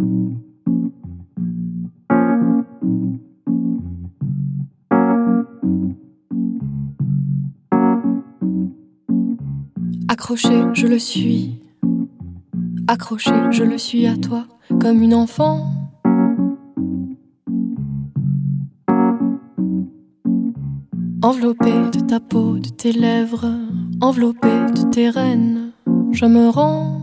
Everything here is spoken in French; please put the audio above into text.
Accroché, je le suis. Accroché, je le suis à toi, comme une enfant. Enveloppé de ta peau, de tes lèvres, enveloppé de tes rênes, je me rends.